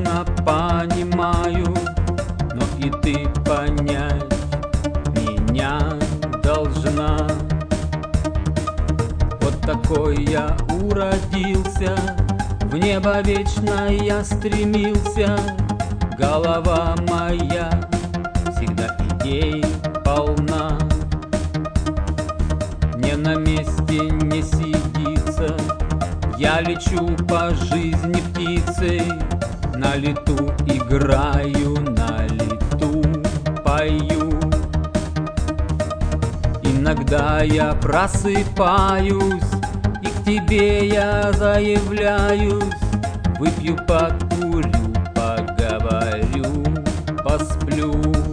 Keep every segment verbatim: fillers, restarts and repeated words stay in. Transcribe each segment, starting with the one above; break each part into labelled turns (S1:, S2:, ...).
S1: прекрасно понимаю, но и ты понять меня должна. Вот такой я уродился, в небо вечно я стремился. Голова моя всегда идей полна. Мне на месте не сидится, я лечу по жизни птицей. На лету играю, на лету пою. Иногда я просыпаюсь, и к тебе я заявляюсь. Выпью, покурю, поговорю, посплю.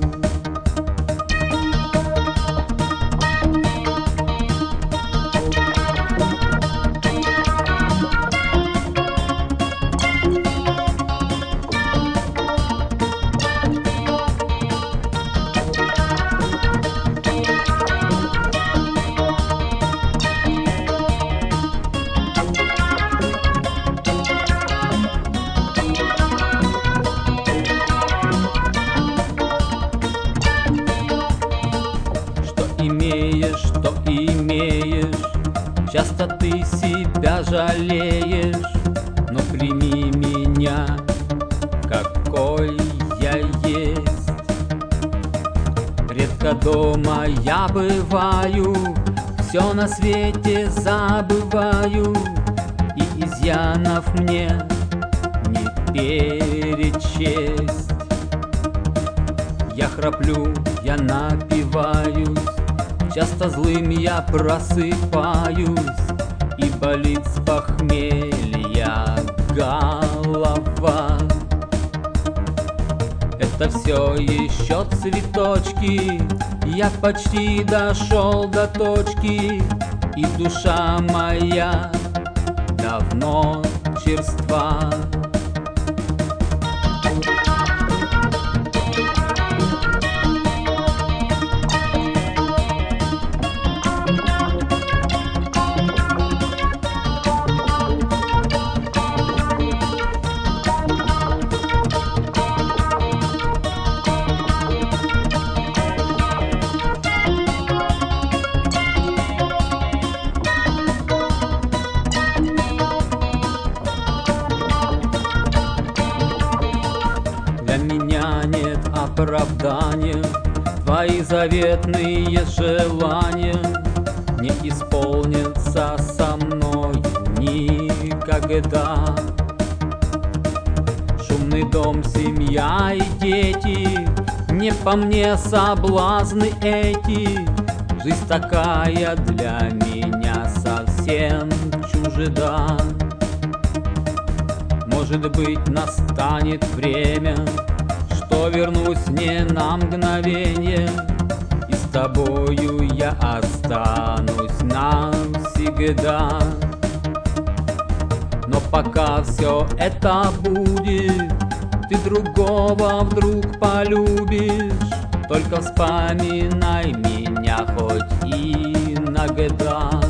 S1: Имеешь, что имеешь, часто ты себя жалеешь, но прими меня, какой я есть. Редко дома я бываю, все на свете забываю, и изъянов мне не перечесть. Я храплю, я напиваюсь, часто злым я просыпаюсь, и болит с похмелья голова. Это все еще цветочки, я почти дошел до точки, и душа моя давно черства. Для меня нет оправдания, твои заветные желания не исполнятся со мной никогда. Шумный дом, семья и дети, не по мне соблазны эти. Жизнь такая для меня совсем чужда. Может быть, настанет время, что вернусь не на мгновенье, и с тобою я останусь навсегда. Но пока все это будет, ты другого вдруг полюбишь. Только вспоминай меня хоть иногда.